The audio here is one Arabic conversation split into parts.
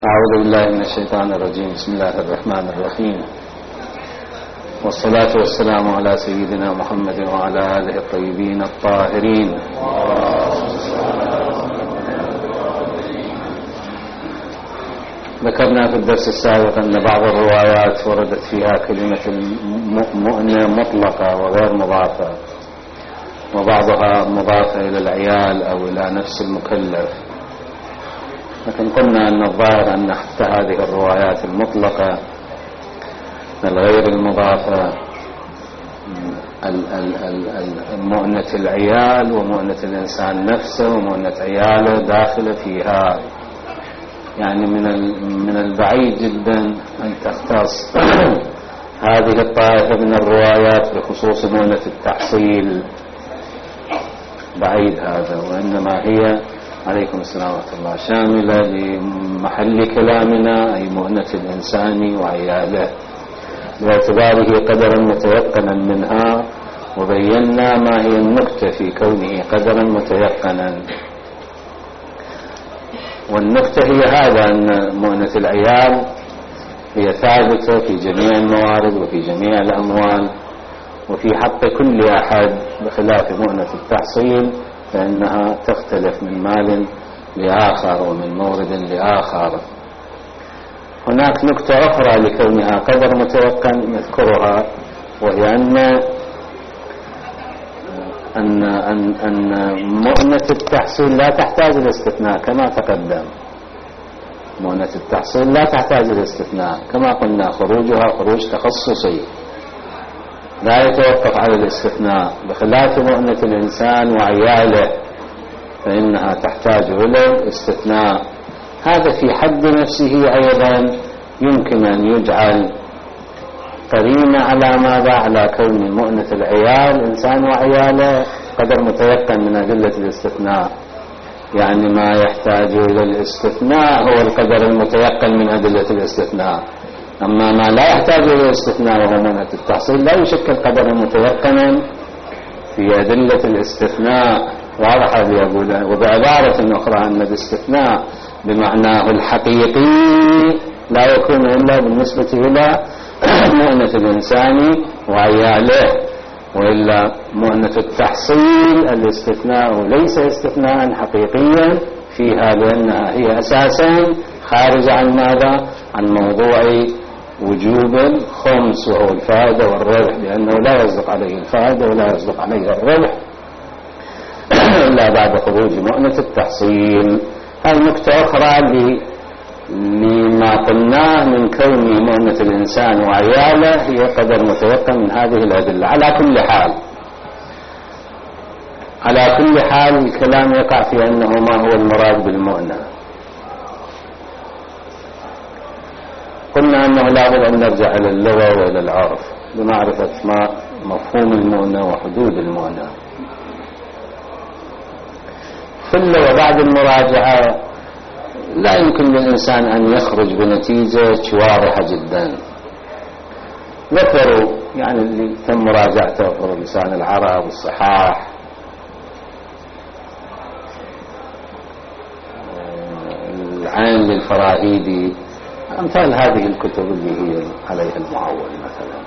أعوذ بالله من الشيطان الرجيم. بسم الله الرحمن الرحيم، والصلاة والسلام على سيدنا محمد وعلى آله الطيبين الطاهرين. ذكرنا في الدرس السابق أن بعض الروايات وردت فيها كلمة المؤنة مطلقة وغير مضافة، وبعضها مضافة إلى العيال أو إلى نفس المكلف، لكن قلنا أن الظاهر أن حتى هذه الروايات المطلقة الغير المضافة مؤنة العيال ومؤنة الإنسان نفسه ومؤنة عياله داخلة فيها، يعني من البعيد جدا أن تختص هذه الطائفة من الروايات بخصوص مؤنة التحصيل، بعيد هذا، وإنما هي عليكم السلام ورحمة الله شاملة لمحل كلامنا، أي مؤنة الإنسان وعياله، باعتباره قدرا متيقنا منها، وبينا ما هي النكتة في كونه قدرا متيقنا. والنكتة هي هذا، أن مؤنة العيال هي ثابتة في جميع الموارد وفي جميع الأموال وفي حق كل أحد، بخلاف مؤنة التحصيل فإنها تختلف من مال لآخر ومن مورد لآخر. هناك نكتة أخرى لكونها قدر متيقن نذكرها، وهي أن مؤنة التحصيل لا تحتاج الاستثناء كما تقدم. مؤنة التحصيل لا تحتاج الاستثناء كما قلنا، خروجها خروج تخصصي لا يتوقف على الاستثناء، بخلاف مؤنة الإنسان وعياله فإنها تحتاج إلى الاستثناء. هذا في حد نفسه أيضا يمكن أن يجعل قرينة على ماذا؟ على كون مؤنة العيال إنسان وعياله قدر متيقن من أدلة الاستثناء، يعني ما يحتاج إلى الاستثناء هو القدر المتيقن من أدلة الاستثناء، أما ما لا يحتاج إلى الاستثناء وهو مؤنة التحصيل لا يشكل قدرا متيقنا في أدلة الاستثناء. واضح هذا يقول، وبعبارة أخرى أن الاستثناء بمعناه الحقيقي لا يكون إلا بالنسبة إلى مؤنة الإنسان وعياله، وإلا مؤنة التحصيل الاستثناء ليس استثناء حقيقيا فيها، لأنها هي أساسا خارجة عن ماذا؟ عن موضوع وجوب الخمس وهو الفائدة والربح، لأنه لا يصدق عليه الفائدة ولا يصدق عليه الربح إلا بعد خروج مؤنة التحصيل. هذه نكتة أخرى لما قلناه من كون مؤنة الإنسان وعياله هي قدر متيقن من هذه الأدلة. على كل حال الكلام يقع في أنه ما هو المراد بالمؤنة. قلنا أنه لا بد أن نرجع إلى اللغة وإلى العرف لمعرفة ما مفهوم المؤنة وحدود المؤنة. في اللغة بعد المراجعة لا يمكن للإنسان أن يخرج بنتيجة واضحة جدا. ذكروا يعني اللي تم مراجعته في لسان العرب والصحاح، العين للفراهيدي، أمثال هذه الكتب اللي هي عليها المعول مثلا،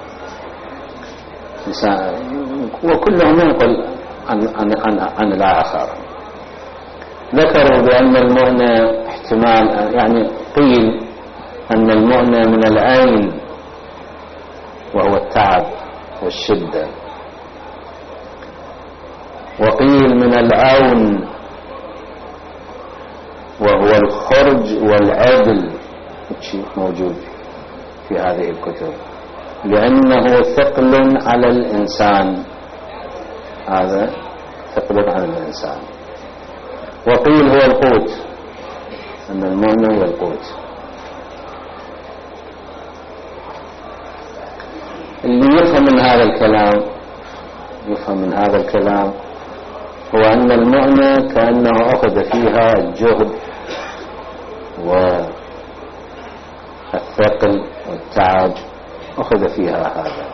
وكلهم ينقل عن الآخر. ذكروا بأن المؤنة احتمال، يعني قيل أن المؤنة من العين وهو التعب والشدة، وقيل من العون وهو الخرج والعدل، شيء موجود في هذه الكتب، لأنه ثقل على الإنسان، هذا ثقل على الإنسان. وقيل هو القوت، أن المؤنة هو القوت. اللي يفهم من هذا الكلام هو أن المؤنة كأنه أخذ فيها الجهد والثقل والتعب، أخذ فيها هذا،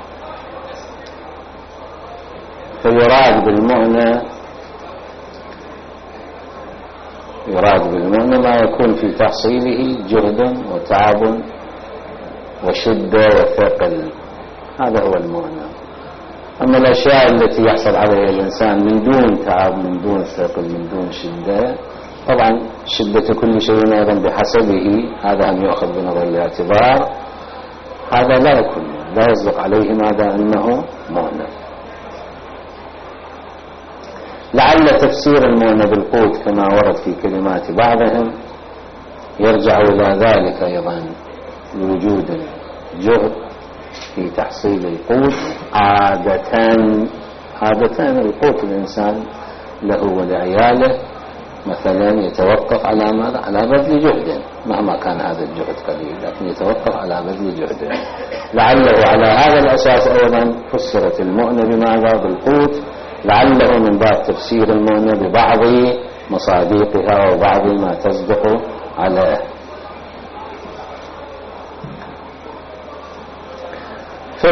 فيراد بالمؤنة يراد بالمؤنة ما يكون في تحصيله جهد وتعب وشدة وثقل، هذا هو المؤنة. أما الأشياء التي يحصل عليها الإنسان من دون تعب، من دون ثقل، من دون شدة، طبعا شدة كل شيء أيضا بحسبه، هذا أن يؤخذ بنظر الاعتبار، هذا لا يكون، لا يصدق عليه ماذا أنه مؤنة. لعل تفسير المؤنة بالقوت كما ورد في كلمات بعضهم يرجع إلى ذلك أيضا، لوجود جهد في تحصيل القوت. عادة القوت الإنسان له ولعياله مثلا يتوقف على ماذا؟ على بذل جهد، مهما كان هذا الجهد قليل، لكن يتوقف على بذل جهد. لعله على هذا الأساس أيضا فسرت المؤنة بماذا؟ بالقوت، لعله من باب تفسير المؤنة ببعض مصادقها وبعض ما تصدق عليه. في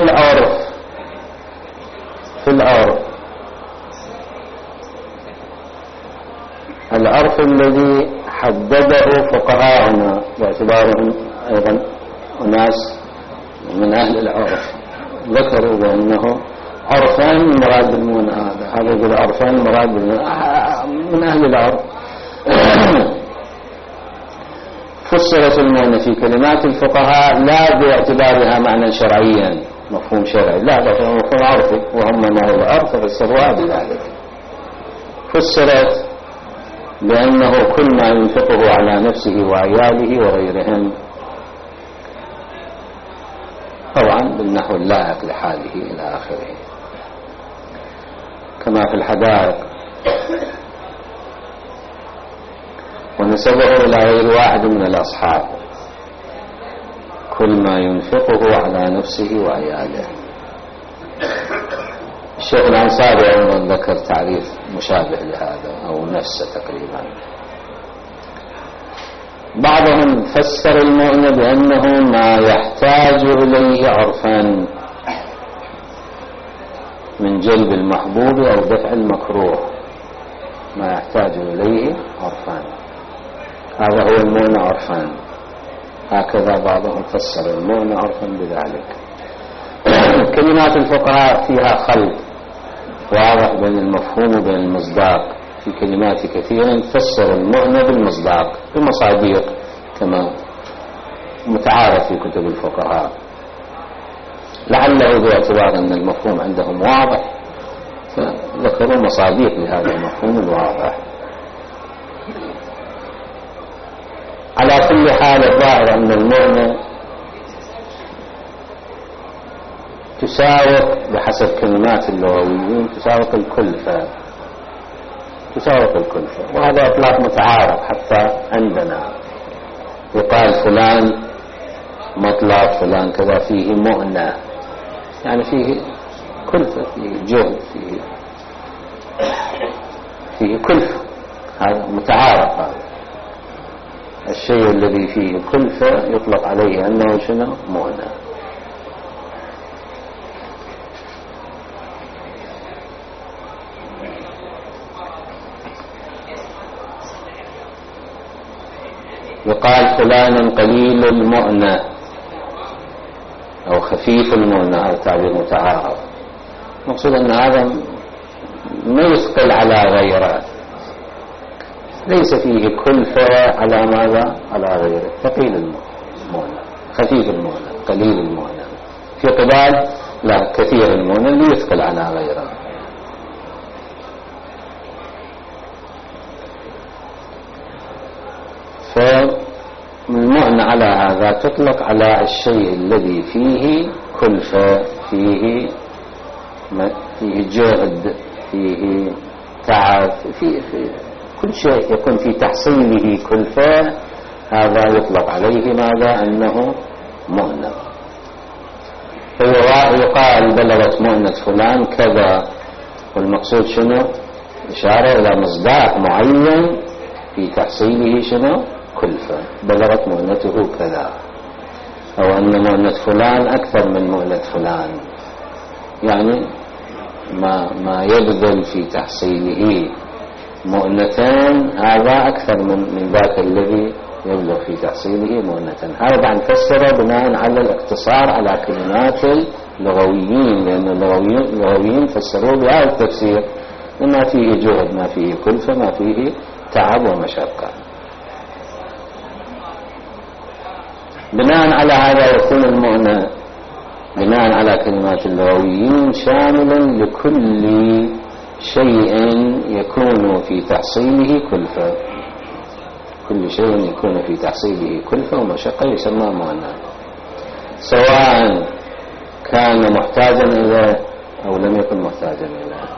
العرف الذي حدده فقهاؤنا باعتبارهم أيضا أناس من أهل العرف، ذكروا بأنه عرفان مراد بالمؤنة، هذا يقول عرفان مراد بالمؤنة من أهل العرف. فسرت المؤنة في كلمات الفقهاء لا باعتبارها معنى شرعيا، مفهوم شرعي، لا، ده مفهوم عرفي، وهم من أهل العرف فسروها بذلك. فسرت لأنه كل ما ينفقه على نفسه وعياله وغيرهم، طبعا بالنحو اللائق لحاله إلى آخره، كما في الحدائق. ونسبه إلى غير واحد من الأصحاب، كل ما ينفقه على نفسه وعياله. الشيخ الأنصاري أيضا ذكر تعريف مشابه لهذا أو نفسه تقريبا. بعضهم فسر المؤنة بأنه ما يحتاج إليه عرفا من جلب المحبوب أو دفع المكروه، ما يحتاج إليه عرفان، هذا هو المؤنة عرفان. هكذا بعضهم فسر المؤنة عرفا بذلك. كلمات الفقهاء فيها خلط واضح بين المفهوم وبين المصداق، في كلمات كثيرة فسر المؤنة بالمصداق بمصادق كما متعارف في كتب الفقهاء، لعله باعتبار أن المفهوم عندهم واضح فذكروا مصادق لهذا المفهوم الواضح. على كل حال الظاهر أن المؤنة تساوق بحسب كلمات اللغويين تساوق الكلفة، وهذا إطلاق متعارف حتى عندنا. يقال فلان مطلق، فلان كذا، فيه مؤنة، يعني فيه كلفة، فيه جهد، فيه كلفة، هذا متعارف. هذا الشيء الذي فيه كلفة يطلق عليه أنه شنو؟ مؤنة. يقال فلان قليل المؤنة أو خفيف المؤنة، هذا تعبير متعارف. مقصود أن هذا ما يثقل على غيره، ليس فيه كلفة على ماذا؟ على غيره. ثقيل المؤنة، خفيف المؤنة، قليل المؤنة، في قبال لا كثير المؤنة اللي يثقل على غيره. فالمؤنة على هذا تطلق على الشيء الذي فيه كلفة، فيه جهد، فيه تعب، فيه كل شيء يكون في تحصيله كلفة، هذا يطلق عليه ماذا؟ أنه مؤنة. فيقال بلغت مؤنة فلان كذا، والمقصود شنو؟ إشارة إلى مصداق معين في تحصيله شنو؟ كلفة، بلغت مؤنته كذا، أو أن مؤنة فلان أكثر من مؤنة فلان، يعني ما يبذل في تحصيله مؤنتان هذا أكثر من ذاك الذي يبلغ في تحصيله مؤنة. هذا نفسره بناء على الاقتصار على كلمات اللغويين، لأن اللغويين فسروه بهذا التفسير: ما فيه جهد، ما فيه كلفة، ما فيه تعب ومشقة. بناء على هذا يكون المؤنة بناء على كلمات اللغويين شاملا لكل شيء يكون في تحصيله كلفة. كل شيء يكون في تحصيله كلفة ومشقة يسمى مؤنة، سواء كان محتاجا إليه أو لم يكن محتاجا إليه،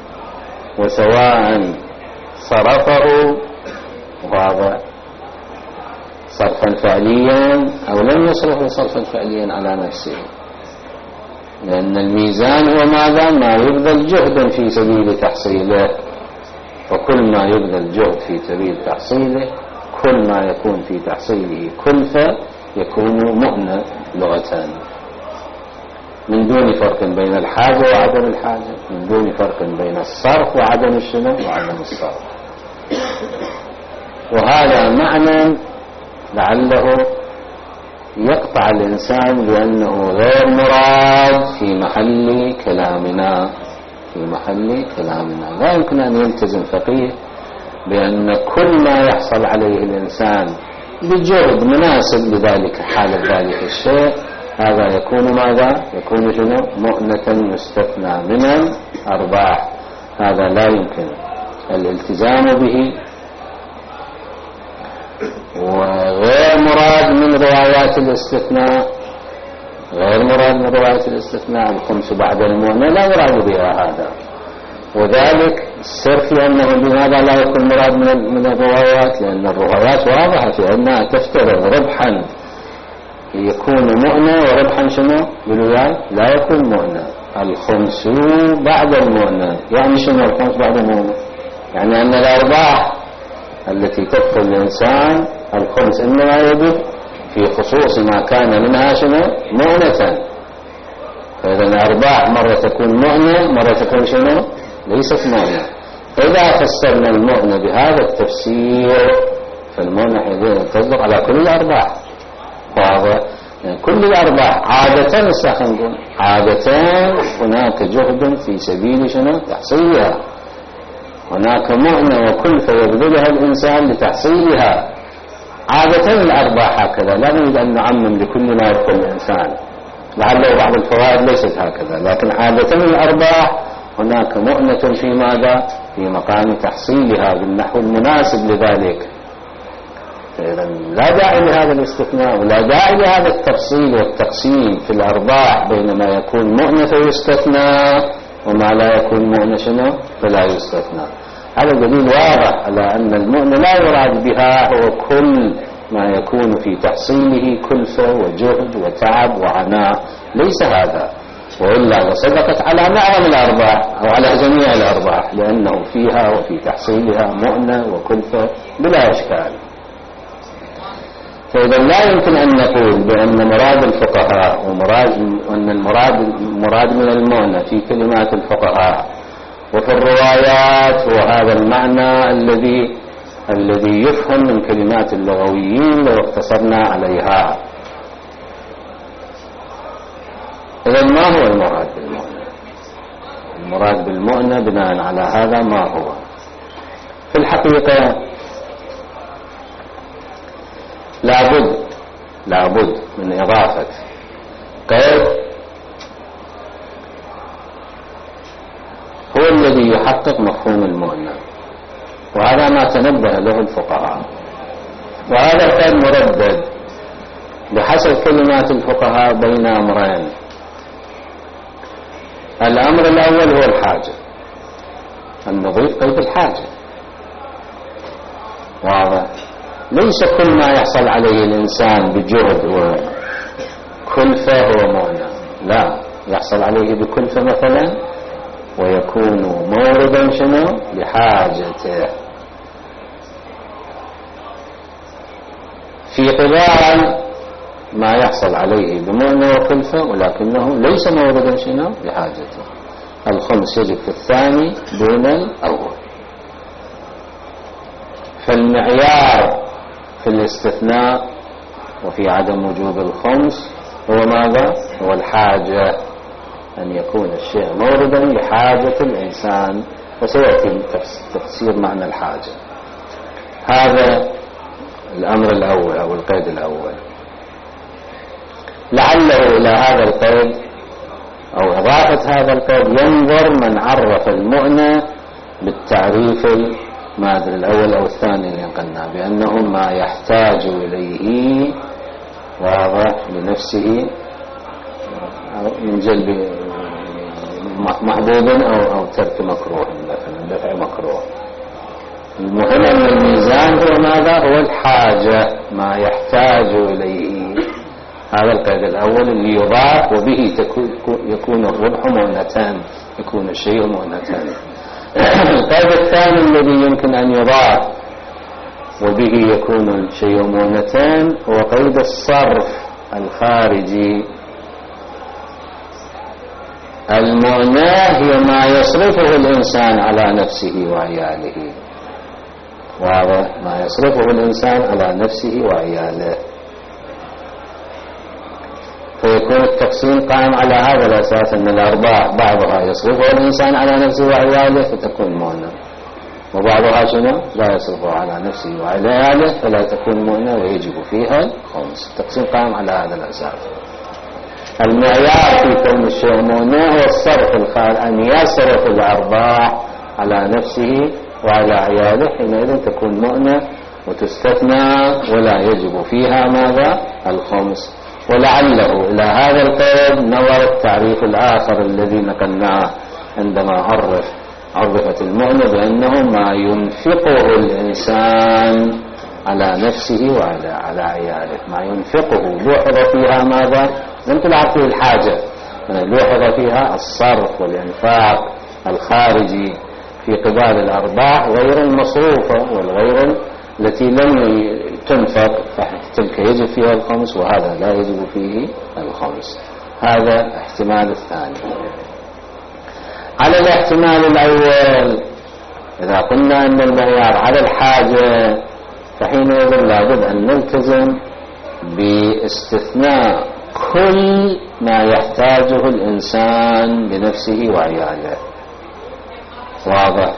وسواء صرفه واضح صرفا فعليا أو لم يصرفه صرفا فعليا على نفسه، لأن الميزان هو ماذا؟ ما يبذل جهدا في سبيل تحصيله، وكل ما يبذل جهد في سبيل تحصيله كل ما يكون في تحصيله كلفة يكون مؤنة لغة، من دون فرق بين الحاجة وعدم الحاجة، من دون فرق بين الصرف وعدم الشنو وعدم الصرف. وهذا معنى لعله يقطع الإنسان بأنه غير مراد في محل كلامنا. لا يمكن أن يلتزم فقيه بأن كل ما يحصل عليه الإنسان بجهد مناسب لذلك حالة ذلك الشيء هذا يكون ماذا؟ يكون شنو؟ مؤنة يستثنى من الأرباح. هذا لا يمكن الالتزام به، وغير مراد من روايات الاستثناء. الخمس بعد المؤنة لا مراد بها هذا، وذلك السر في أنه لماذا لا يكون مراد من الروايات؟ لأن الروايات واضحة في أنها تفترض ربحا يكون مؤنة وربحا شنو بالولاية لا يكون مؤنة. الخمس بعد المؤنة يعني شنو الخمس بعد المؤنة؟ يعني أن الأرباح التي تدخل الإنسان الخمس إنما يجب في خصوص ما كان منها شنو مؤنة. فإذا الأرباح مرة تكون مؤنة مرة تكون شنو ليست مؤنة. إذا فسرنا المؤنة بهذا التفسير فالمؤنة تصدق على كل الأرباح. واضح؟ يعني كل الأرباح عادة هناك جهد في سبيل شنو تحصيلها، هناك مؤنة وكلفة يبذلها الإنسان لتحصيلها. عادة الأرباح هكذا، لا نريد أن نعمم لكل ما يدخل الإنسان، لعله بعض الفوائد ليست هكذا، لكن عادة الأرباح هناك مؤنة في ماذا؟ في مقام تحصيلها بالنحو المناسب لذلك. إذا لا داعي لهذا الاستثناء ولا داعي لهذا التفصيل والتقسيم في الأرباح بين ما يكون مؤنة فيستثنى وما لا يكون مؤنة شنو فلا يستثنى. هذا دليل واضح على أن المؤنة لا يراد بها هو كل ما يكون في تحصيله كلفة وجهد وتعب وعناء، ليس هذا، وإلا لصدقت على معظم الأرباح أو على جميع الأرباح، لأنه فيها وفي تحصيلها مؤنة وكلفة بلا إشكال. فإذا لا يمكن أن نقول بأن مراد الفقهاء وأن المراد من المؤنة في كلمات الفقهاء وفي الروايات هو هذا المعنى الذي يفهم من كلمات اللغويين لو اقتصرنا عليها. إذا ما هو المراد بالمؤنة؟ المراد بالمؤنة بناء على هذا ما هو؟ في الحقيقة لابد من إضافة قيد هو الذي يحقق مفهوم المؤنة، وهذا ما تنبه له الفقهاء، وهذا القيد مردد بحسب كلمات الفقهاء بين أمرين. الأمر الأول هو الحاجة، أن نضيف قيد الحاجة. واضح؟ ليس كل ما يحصل عليه الإنسان بجهد وكلفة هو مؤنة، لا، يحصل عليه بكلفة مثلا ويكون موردا شنو لحاجته، في قبال ما يحصل عليه بمؤنة وكلفة ولكنه ليس موردا شنو لحاجته. الخمس يجب في الثاني دون الأول. فالمعيار في الاستثناء وفي عدم وجوب الخمس هو ماذا؟ هو الحاجة، أن يكون الشيء موردا لحاجة الإنسان، وسيأتي تفسير معنى الحاجة. هذا الأمر الأول أو القيد الأول. لعله إلى هذا القيد أو إضافة هذا القيد ينظر من عرف المؤنى بالتعريف المادر الأول أو الثاني اللي قلنا بأنه ما يحتاج إليه واضح لنفسه من جلب محبوب أو ترك مكروه، مثلا دفع مكروه. المهم أن الميزان هو ماذا؟ هو الحاجة، ما يحتاج إليه. هذا القيد الأول اللي يضاف وبه يكون الربح مؤنتان، يكون الشيء مؤنتان. القيد الثاني الذي يمكن أن يضاف وبه يكون الشيء مؤنتان هو قيد الصرف الخارجي. المؤنة هي ما يصرفه الإنسان على نفسه وعياله، واضح؟ ما يصرفه الإنسان على نفسه وعياله. فيكون التقسيم قائم على هذا الأساس، أن الأرباح بعضها يصرفها الإنسان على نفسه وعياله فتكون مؤنة، وبعضها شنو؟ لا يصرفها على نفسه وعياله فلا تكون مؤنة ويجب فيها الخمس. التقسيم قائم على هذا الأساس. المعيار في كون الشيء مؤنة هو الصرف الخارج، أن يصرف الأرباح على نفسه وعلى عياله، حينئذ تكون مؤنة وتستثنى ولا يجب فيها ماذا؟ الخمس. ولعله إلى هذا القيد نظر التعريف الآخر الذي نقلناه عندما عرفت المؤنة بأنه ما ينفقه الإنسان على نفسه وعلى عياله، ما ينفقه لوحظ فيها ماذا؟ لم تلعب فيه الحاجة، لوحظ فيها الصرف والإنفاق الخارجي في قبال الأرباح غير المصروفة والغير التي لم تنفق، فتلك يجب فيها الخمس وهذا لا يجب فيه الخمس. هذا احتمال الثاني. على الاحتمال الأول إذا قلنا أن المعيار على الحاجة فحينئذ لابد أن نلتزم باستثناء كل ما يحتاجه الإنسان لنفسه وعياله، واضح؟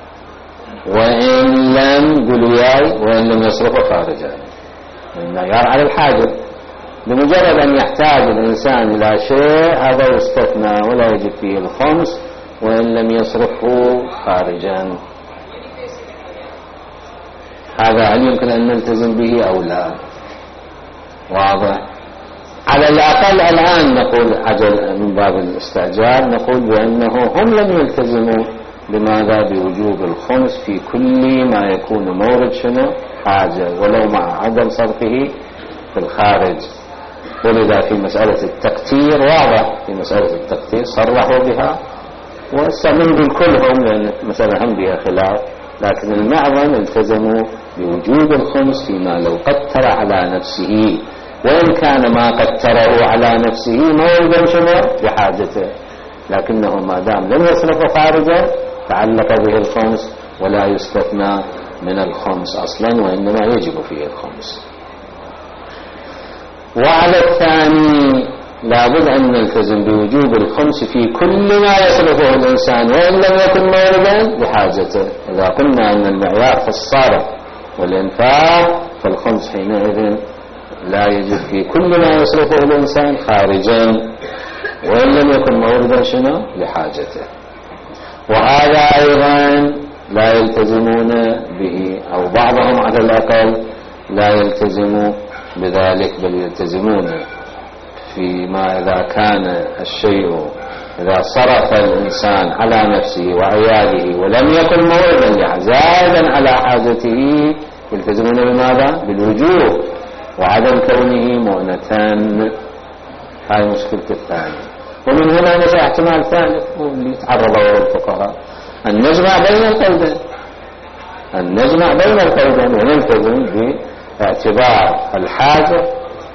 وإن لم قلوا ياي وإن لم يصرفه خارجا. المعيار على الحاجة، بمجرد أن يحتاج الإنسان إلى شيء هذا يستثنى ولا يجب فيه الخمس وإن لم يصرفه خارجا. هذا هل يمكن أن نلتزم به أو لا؟ واضح؟ على الأقل الآن نقول عجل من باب الاستعجال نقول بأنه هم لم يلتزموا لماذا؟ بوجوب الخمس في كل ما يكون مورد شنو؟ حاجة، ولو مع عدم صرفه في الخارج. ولذا في مسألة التقتير واضح، في مسألة التقتير صرحوا بها واستعملوا كلهم لأن مسألة هم بها خلاف، لكن المعظم التزموا بوجوب الخمس فيما لو قتر على نفسه، وإن كان ما قتره على نفسه موردا شنو؟ بحاجته، لكنه ما دام لم يصرفه خارجا تعلق به الخمس ولا يستثنى من الخمس أصلا وإنما يجب فيه الخمس. وعلى الثاني لابد أن نلتزم بوجوب الخمس في كل ما يصرفه الإنسان وإن لم يكن موردا بحاجته. إذا قلنا أن المعيار في الصرف والإنفاق فالخمس حينئذ لا يجب في كل ما يصرفه الإنسان خارجا وإن لم يكن موردا شنو؟ لحاجته. وهذا أيضا لا يلتزمون به، أو بعضهم على الأقل لا يلتزموا بذلك، بل يلتزمون فيما إذا كان الشيء إذا صرف الإنسان على نفسه وعياله ولم يكن موردا زائدا على حاجته يلتزمون بماذا؟ بالوجوب وعدم كونه مؤنتان. هاي مشكلة الثانية. ومن هنا نشأ احتمال ثالث واللي يتعرض له الفقهاء أن نجمع بين القيدين، أن نجمع بين القيدين ونلتزم باعتبار الحاجة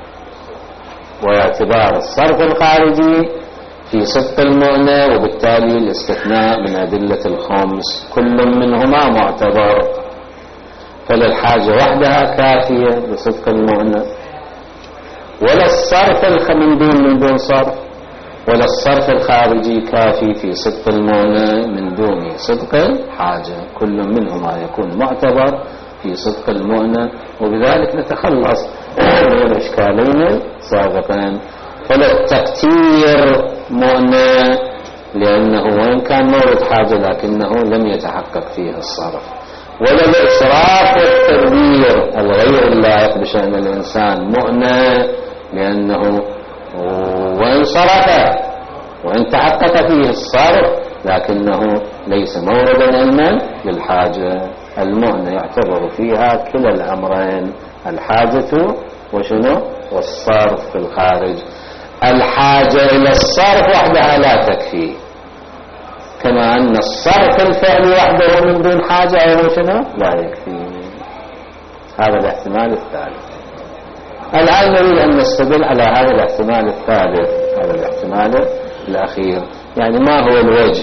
واعتبار الصرف الخارجي في صدق المؤنة، وبالتالي الاستثناء من أدلة الخمس كل منهما معتبر. فلا الحاجة وحدها كافية لصدق المؤنة، ولا الصرف من دون صرف، ولا الصرف الخارجي كافي في صدق المؤنة من دون صدق الحاجة. كل منهما يكون معتبر في صدق المؤنة، وبذلك نتخلص من الإشكالين السابقين. فلا التقتير مؤنة لأنه وإن كان مورد حاجة لكنه لم يتحقق فيه الصرف، ولا الإسراف والتدبير الغير اللائق بشأن الإنسان مؤنة لأنه وإن صرف وإن تحقق فيه الصرف لكنه ليس موردا علما للحاجة. المؤنة يعتبر فيها كلا الأمرين، الحاجة وشنو والصرف في الخارج. الحاجة إلى الصرف وحدها لا تكفي، كما أن الصرف الفعل وحده من دون حاجة أو شنو لا يكفي. هذا الاحتمال الثالث. الآن نريد أن نستدل على هذا الاحتمال الثالث، هذا الاحتمال الأخير. يعني ما هو الوجه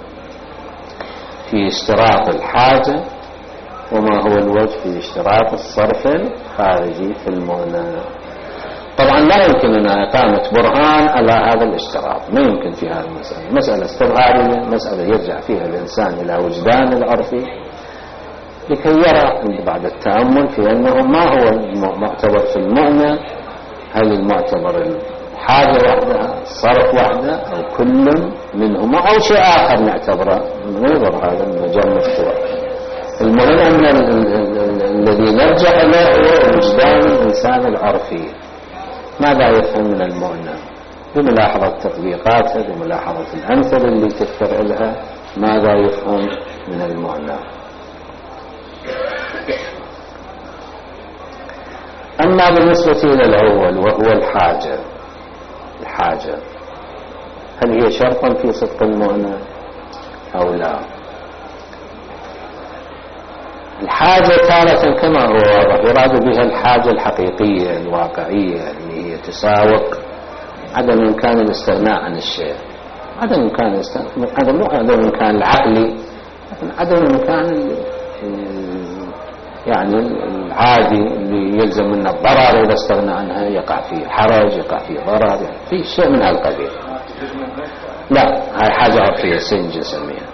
في اشتراط الحاجة وما هو الوجه في اشتراط الصرف الخارجي في المؤنة. طبعا لا يمكننا إقامة برهان على هذا الاشتراط، ما يمكن في هذه المسألة. مسألة استظهارية، مسألة يرجع فيها الإنسان إلى وجدان العرفي لكي يرى بعد التأمل في أنه ما هو المعتبر في المؤنة، هل المعتبر الحاجة وحدها، الصرف وحده، أو كل منهما، أو شيء آخر نعتبره. ننظر هذا المجال مفتوح. المهم أن الذي نرجع له هو وجدان الإنسان العرفي، ماذا يفهم من المؤنة بملاحظة تطبيقاتها، بملاحظة الأمثلة اللي تذكر لها، ماذا يفهم من المؤنة. أما بالنسبة إلى الأول وهو الحاجة، هل هي شرطا في صدق المؤنة أو لا؟ الحاجة تارة كما هو واضح يراد بها الحاجة الحقيقية الواقعية اللي هي تساوق عدم إمكان الاستغناء عن الشيء، عدم إمكان الاستغناء، مو عدم إمكان العقلي، لكن عدم إمكان يعني العادي اللي يلزم منه الضرر، إذا استغنى عنها يقع فيه حرج، يقع فيه ضرر، يعني في شيء من هالقبيل. لا، هاي حاجة عرفية سنج نسميها.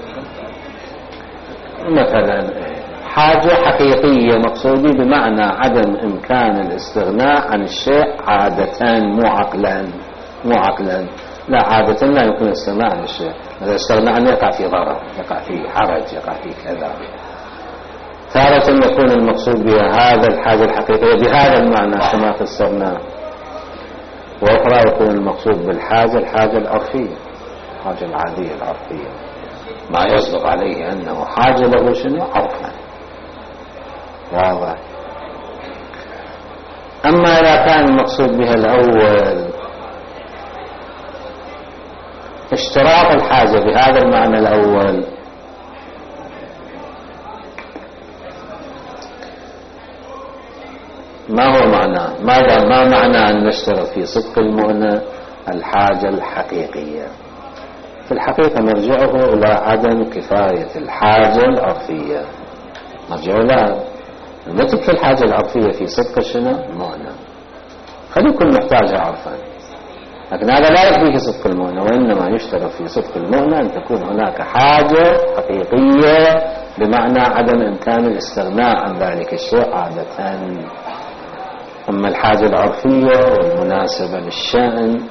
مثلا حاجة حقيقية مقصودي بمعنى عدم إمكان الاستغناء عن الشيء عادة، مو عقلا. لا، عادة لا يمكن الاستغناء عن الشيء، إذا استغنى عنه يقع فيه ضرر، يقع فيه حرج، يقع فيه كذا. تارة يكون المقصود بها هذا الحاجة الحقيقية بهذا المعنى كما فسرناه، وأخرى يكون المقصود بالحاجة الحاجة العرفية، الحاجة العادية العرفية، ما يصدق عليه أنه حاجة له شنو عرفا. واضح. أما إذا كان المقصود بها الأول اشتراط الحاجة بهذا المعنى الأول، ما هو معناه؟ ما معنى أن نشترط في صدق المؤنة الحاجة الحقيقية؟ في الحقيقة نرجعه إلى عدم كفاية الحاجة العرفية، نرجع لها. ما تكفي الحاجة العرفية في صدق شنو المؤنة، خلي يكون محتاجها عرفا، لكن هذا لا يكفي في صدق المؤنة. وإنما يشترط في صدق المؤنة أن تكون هناك حاجة حقيقية بمعنى عدم إمكان الاستغناء عن ذلك الشيء عادة. أما الحاجة العرفية والمناسبة للشأن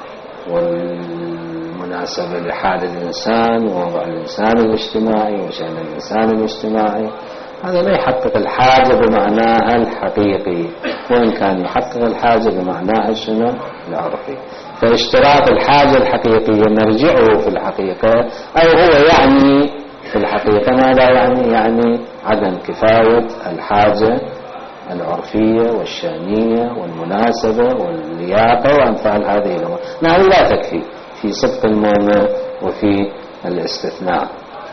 والمناسبة لحال الإنسان ووضع الإنسان الاجتماعي وشأن الإنسان الاجتماعي، هذا لا يحقق الحاجة بمعناها الحقيقي، وإن كان يحقق الحاجة بمعناها شنو العرفي. فاشتراط الحاجة الحقيقية نرجعه في الحقيقة، أو هو يعني في الحقيقة ما لا يعني عدم كفاية الحاجة العرفية والشأنية والمناسبة واللياقة وأمثال هذه الأمور، نعم لا تكفي في صدق المؤنة وفي الاستثناء.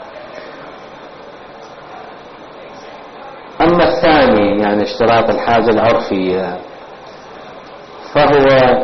أما الثاني يعني اشتراط الحاجة العرفية، فهو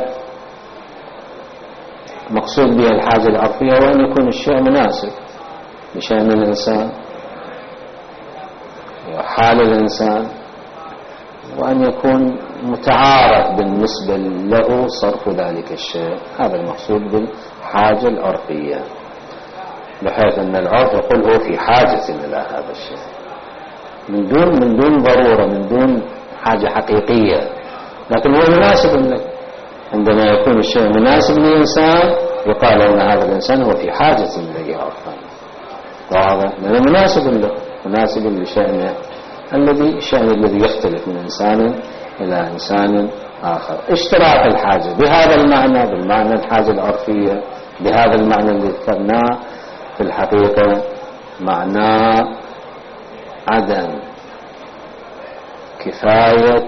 مقصود به الحاجة العرفية وأن يكون الشيء مناسب لشأن الإنسان، حال الإنسان، وأن يكون متعارف بالنسبة له صرف ذلك الشيء. هذا المقصود بالحاجة العرفية، بحيث أن العرف يقول هو في حاجة إلى هذا الشيء من دون ضرورة، من دون حاجة حقيقية، لكن هو مناسب لك. عندما يكون الشيء مناسب للإنسان يقال أن هذا الإنسان هو في حاجة إليه عرفا، واضح؟ لأنه مناسب له، مناسب لشأنه الشأن الذي يختلف من إنسان إلى إنسان آخر. اشتراك الحاجة بهذا المعنى، بالمعنى الحاجة العرفية، بهذا المعنى اللي ذكرناه، في الحقيقة معناه عدم كفاية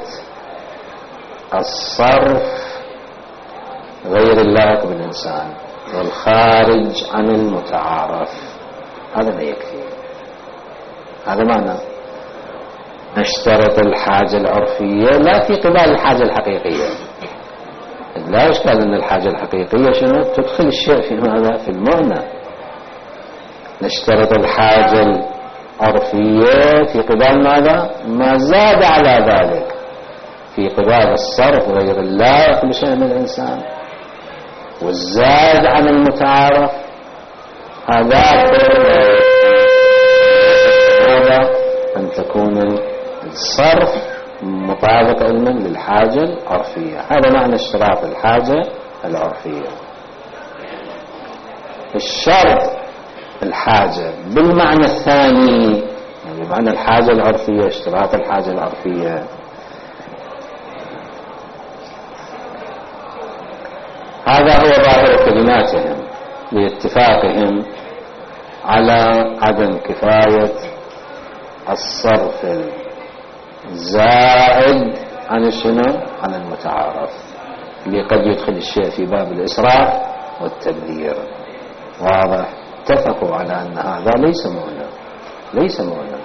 الصرف غير اللائق بالإنسان والخارج عن المتعارف. هذا ما يكفي، هذا معنى نشترط الحاجة العرفية لا في قبال الحاجة الحقيقية. لا إشكال أن الحاجة الحقيقية شنو؟ تدخل الشيء في ماذا؟ في المعنى. نشترط الحاجة العرفية في قبال ماذا؟ ما زاد على ذلك، في قبال الصرف غير اللائق بشأن الإنسان والزاد عن المتعارف. هذا أن تكون الصرف مطابق علما للحاجة العرفية. هذا معنى اشتراط الحاجة العرفية. الشرط الحاجة بالمعنى الثاني، يعني معنى الحاجة العرفية، اشتراط الحاجة العرفية، هذا هو ظاهر كلماتهم لاتفاقهم على عدم كفاية الصرف الزائد عن شنو؟ عن المتعارف، اللي قد يدخل الشيء في باب الإسراف والتبذير. واضح؟ اتفقوا على أن هذا ليس معنى، ليس معنى.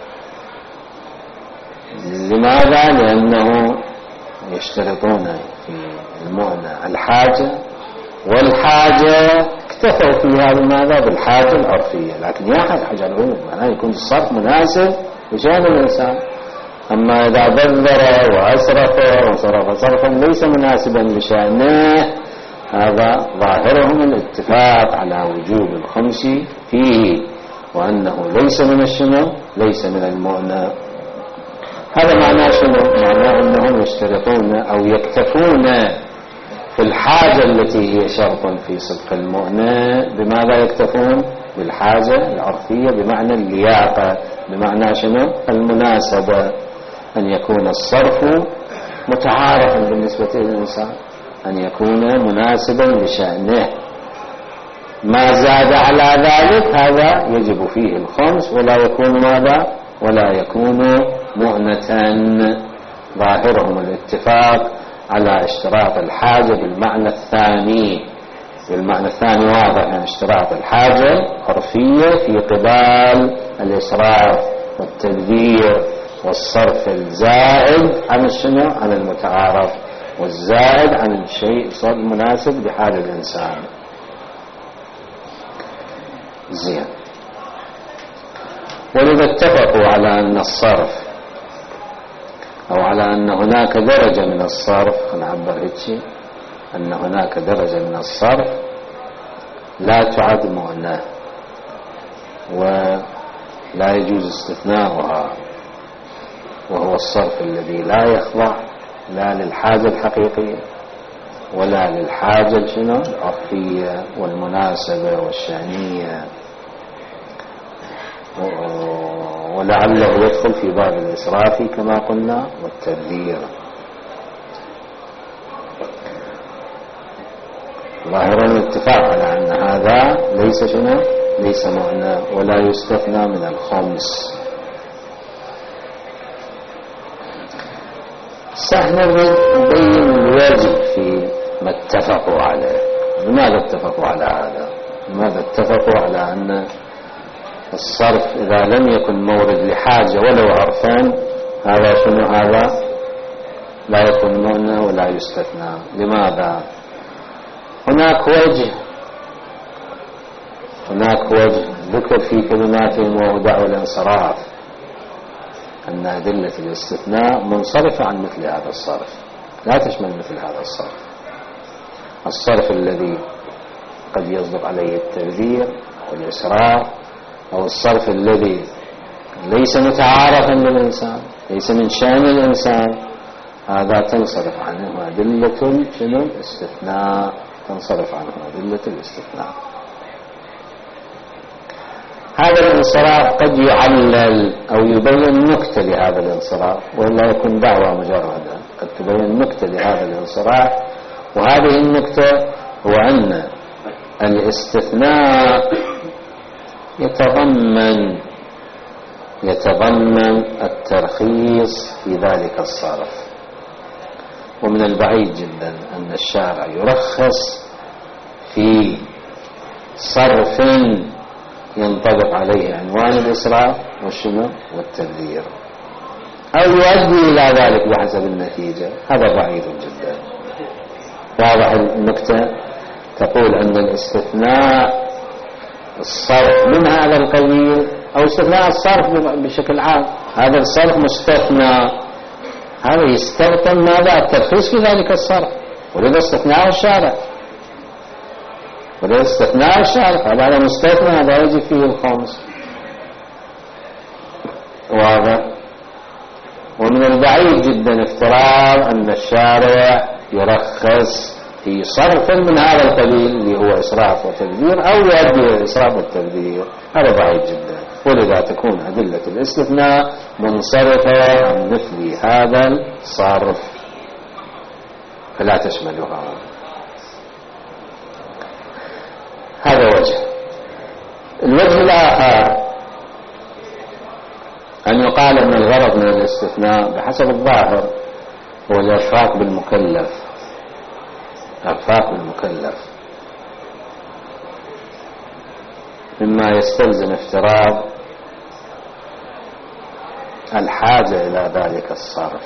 لماذا؟ لأنه يشترطون في المعنى الحاجة، والحاجة اكتفوا في هذا ماذا؟ بالحاجة العرفية، لكن يا حاجة العموم معناه يكون الصرف مناسب لشأن الإنسان. أما إذا بذر وأسرف وصرف صرفا ليس مناسبا لشأنه، هذا ظاهرهم الاتفاق على وجوب الخمس فيه، وأنه ليس من الشنو؟ ليس من المعنى. هذا معناه شنو؟ معناه أنهم يشترطون أو يكتفون في الحاجة التي هي شرط في صدق المعنى. بماذا يكتفون؟ بالحاجة العرفية، بمعنى اللياقة، بمعنى شنو؟ المناسبة، أن يكون الصرف متعارفا بالنسبة للإنسان، أن يكون مناسبا لشأنه. ما زاد على ذلك هذا يجب فيه الخمس، ولا يكون ماذا؟ ولا يكون مؤنة. ظاهرهم الاتفاق على اشتراط الحاجة بالمعنى الثاني. بالمعنى الثاني واضح، يعني اشتراط الحاجة عرفية في قبال الإسراف والتبذير والصرف الزائد عن الشنو؟ عن المتعارف، والزائد عن الشيء صار مناسب لحال الإنسان. زين. ولذا اتفقوا على أن الصرف، أو على أن هناك درجة من الصرف، نعبر هيك، أن هناك درجة من الصرف لا تعد معناه ولا يجوز استثناؤها، وهو الصرف الذي لا يخضع لا للحاجة الحقيقية ولا للحاجة العرفية والمناسبة والشأنية، ولعله يدخل في باب الإسراف كما قلنا والتبذير. ظاهر الاتفاق على أن هذا ليس معنى ولا يستثنى من الخمس. سنريد نبين الواجب في ما اتفقوا عليه. لماذا اتفقوا على هذا؟ لماذا اتفقوا على أن الصرف إذا لم يكن مورد لحاجة ولو عرفان، هذا لا يكون معنى ولا يستثنى؟ لماذا؟ هناك وجه ذكر في كلماتهم وهو دعوى الانصراف. أن أدلة الاستثناء منصرفة عن مثل هذا الصرف، لا تشمل مثل هذا الصرف. الصرف الذي قد يصدق عليه التبذير أو الإسراف، أو الصرف الذي ليس متعارفا للإنسان، ليس من شأن الإنسان، هذا تنصرف عنه أدلة الاستثناء، تنصرف عنه أدلة الاستثناء. هذا الانصراف قد يعلل أو يبين نكتة لهذا الانصراف، ولا يكون دعوة مجردة، قد تبين نكتة لهذا الانصراف. وهذه النكتة هو أن الاستثناء يتضمن الترخيص في ذلك الصرف. ومن البعيد جدا أن الشارع يرخص في صرف ينطبق عليه عنوان الإسراف والتبذير، أو يؤدي إلى ذلك بحسب النتيجة. هذا بعيد جدا. واضح النكتة؟ تقول أن الاستثناء الصرف من هذا القبيل، أو استثناء الصرف بشكل عام، هذا الصرف مستثنى، هذا يستخدم ماذا؟ الترخيص في ذلك الصرف، ولذا استثناء الشارع، ولذا استثناء الشارع، هذا مستثنى، هذا يجب فيه الخمس. واضح؟ ومن البعيد جدا افتراض أن الشارع يرخص في صرف من هذا القبيل اللي هو إسراف وتبذير، أو يؤدي إلى إسراف والتبذير. هذا بعيد جدا. ولذا تكون أدلة الاستثناء منصرفة عن مثل هذا الصرف، فلا تشملها. هذا وجه. الوجه الآخر أن يقال أن الغرض من الاستثناء بحسب الظاهر هو الإرفاق بالمكلف، إرفاق بالمكلف، مما يستلزم افتراض الحاجة إلى ذلك الصرف.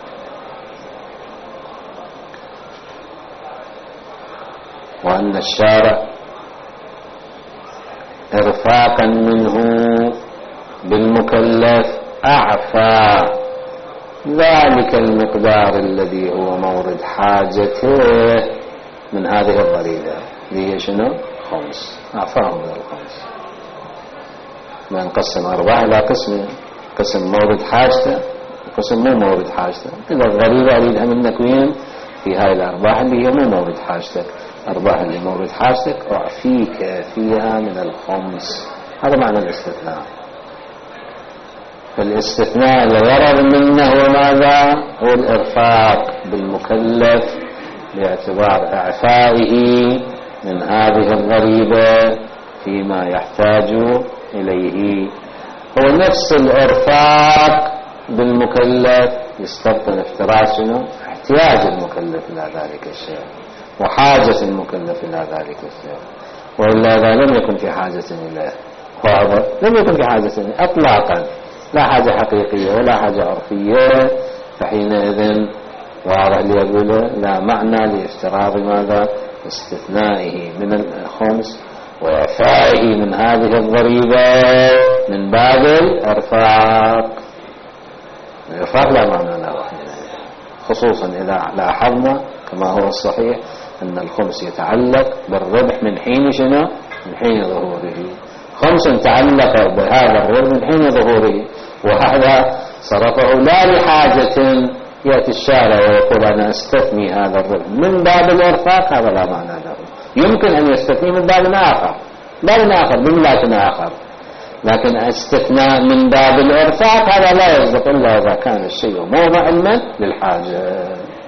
وأن الشارع إرفاقا منه بالمكلف أعفى ذلك المقدار الذي هو مورد حاجته من هذه الضريبة اللي هي شنو؟ خمس. أعفاهم من الخمس. ما نقسم أرباح إلى قسمين، قسم مورد حاجته وقسم مو مورد حاجته. إذا الضريبة أريدها منك وين؟ في هاي الأرباح اللي هي مو مورد حاجتك. أرباح اللي مورد حاجتك أعفيك فيها من الخمس. هذا معنى الاستثناء. فالاستثناء الغرض منه هو ماذا؟ هو الإرفاق بالمكلف باعتبار إعفائه من هذه الضريبة فيما يحتاج إليه. هو نفس الإرفاق بالمكلف يستبطن افتراض شنو؟ احتياج المكلف إلى ذلك الشيء وحاجة المكلف إلى ذلك الشيء. وإلا إذا لم يكن في حاجة إليه، واضح؟ لم يكن في حاجة إليه أطلاقا، لا حاجة حقيقية ولا حاجة عرفية، فحينئذ واضح اللي يقوله لا معنى لافتراض ماذا؟ استثنائه من الخمس وإعفائه من هذه الضريبة من باب الإرفاق. الإرفاق لا معنى له، خصوصا إذا لاحظنا كما هو الصحيح أن الخمس يتعلق بالربح من حين شنو؟ من حين ظهوره. خمس تعلق بهذا الربح من حين ظهوره، وهذا صرفه لا لحاجة يأتي الشارع ويقول أنا استثني هذا الربح من باب الإرفاق. هذا لا معنى له. يمكن أن يستثني من باب آخر، بملاك آخر، لكن استثناء من باب الإرفاق هذا لا يصدق إلا إذا كان الشيء موضع علما للحاجة،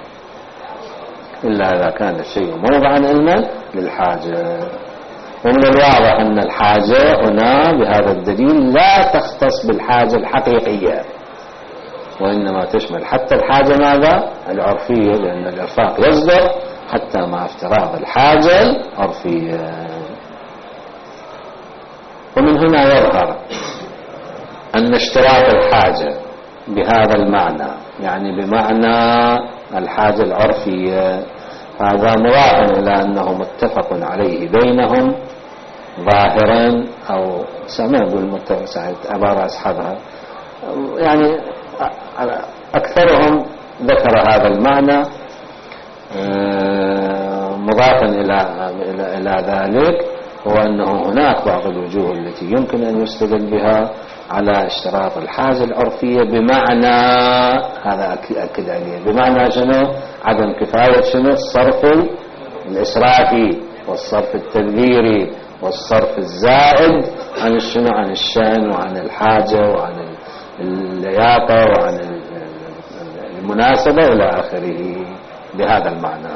إلا إذا كان الشيء موضعا علما للحاجة. ومن الواضح أن الحاجة هنا بهذا الدليل لا تختص بالحاجة الحقيقية، وإنما تشمل حتى الحاجة ماذا؟ العرفية، لأن الإرفاق يصدر حتى مع افتراض الحاجة العرفية. ومن هنا يظهر أن اشتراط الحاجة بهذا المعنى، يعني بمعنى الحاجة العرفية، هذا مضاف إلى أنه متفق عليه بينهم ظاهرا، أو سمع بالمتفق عبارة أصحابها، يعني أكثرهم ذكر هذا المعنى، مضافا إلى ذلك هو أنه هناك بعض الوجوه التي يمكن أن يستدل بها على اشتراط الحاجة العرفية، بمعنى هذا أكد عليه، بمعنى شنو؟ عدم كفاية شنو؟ الصرف الإسرافي والصرف التدبيري والصرف الزائد عن شنو؟ عن الشأن وعن الحاجة وعن اللياقة وعن المناسبة إلى آخره بهذا المعنى.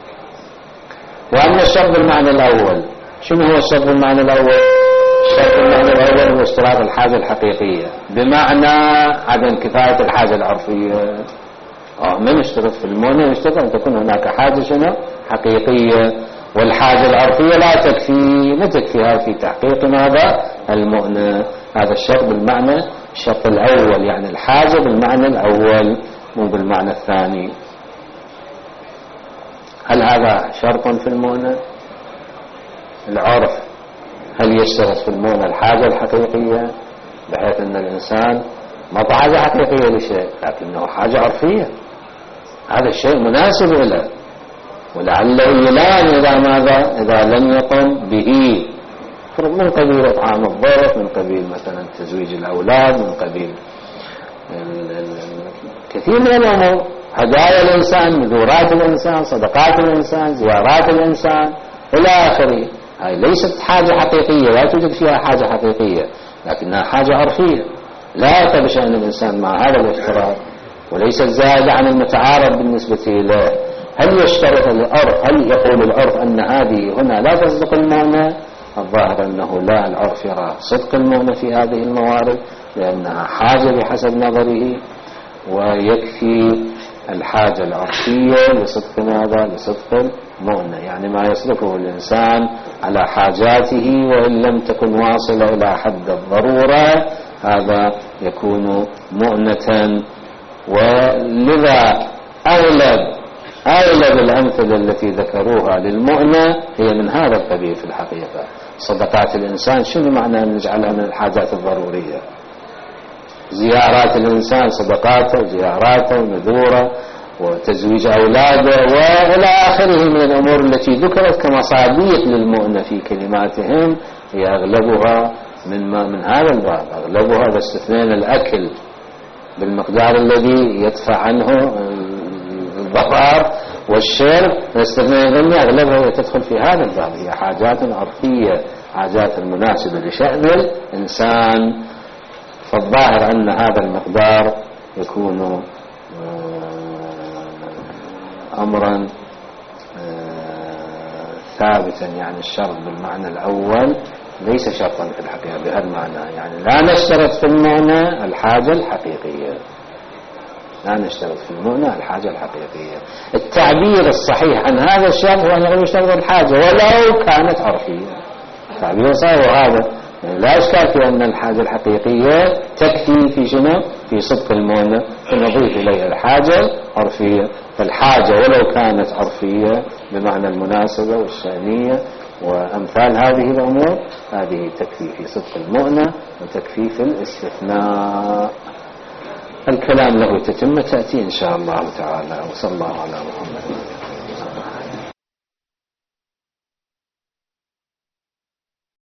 وأما الشرط بالمعنى الأول، شنو هو الشرط بالمعنى الأول؟ الشرط بالمعنى الأول هو اشتراط الحاجة الحقيقية، بمعنى عدم كفاية الحاجة العرفية. من يشترط في المؤنة؟ يشترط أن تكون هناك حاجة شنو؟ حقيقية، والحاجة العرفية لا تكفيها في تحقيق ماذا؟ المؤنة. هذا الشرط بالمعنى الشرط الأول، يعني الحاجة بالمعنى الأول مو بالمعنى الثاني. هل هذا شرط في المؤنة؟ العرف هل يشترط في المؤنة الحاجة الحقيقية، بحيث أن الإنسان ما حاجة حقيقية لشيء لكنه حاجة عرفية، هذا الشيء مناسب له، ولعله يلام إذا لم يقم به، من قبيل إطعام الضيف، من قبيل مثلا تزويج الأولاد، من قبيل كثير من الأمور، هدايا الإنسان، نذورات الإنسان، صدقات الإنسان، زيارات الإنسان إلى آخره. هاي ليست حاجة حقيقية، لا توجد فيها حاجة حقيقية، لكنها حاجة عرفية لا يقع بشأن الإنسان مع هذا الافتراض، وليست زائدة عن المتعارف بالنسبة إليه. هل يشترط العرف؟ هل يقول العرف أن هذه هنا لا تصدق المؤنة؟ الظاهر أنه لا، العرف يرى صدق المؤنة في هذه الموارد لأنها حاجة بحسب نظره، ويكفي الحاجة العرفية لصدق ماذا؟ لصدق المؤنة، يعني ما يصرفه الإنسان على حاجاته وإن لم تكن واصلة إلى حد الضرورة هذا يكون مؤنة. ولذا أغلب الأمثلة التي ذكروها للمؤنة هي من هذا القبيل في الحقيقة. صدقات الإنسان شنو معنى أن نجعلها من الحاجات الضرورية؟ زيارات الإنسان صدقاته وزياراته ونذوره وتزويج أولاده وإلى آخره من الأمور التي ذكرت كمصاديق للمؤنة في كلماتهم، هي أغلبها من هذا الباب. أغلبها باستثناء الأكل بالمقدار الذي يدفع عنه الضرر والشرب، باستثناء الغنى، أغلبها تدخل في هذا الباب، هي حاجات عرفية، حاجات المناسبة لشأن الإنسان. فالظاهر أن هذا المقدار يكون أمرا ثابتا، يعني الشرط بالمعنى الأول ليس شرطا في الحقيقة بهذا المعنى، يعني لا نشترط في المعنى الحاجة الحقيقية، لا نشترط في المعنى الحاجة الحقيقية. التعبير الصحيح عن هذا الشرط هو أن يقول يشترط الحاجة ولو كانت عرفية، تعبير صحيح هذا، يعني لا إشكال في أن الحاجة الحقيقية تكفي في شنو؟ في صدق المؤنة، فنضيف إليها الحاجة عرفية. فالحاجة ولو كانت عرفية بمعنى المناسبة والشأنية وأمثال هذه الأمور، هذه تكفي في صدق المؤنة وتكفي في الاستثناء. الكلام له تتمة تأتي إن شاء الله تعالى. وصلى الله على محمد.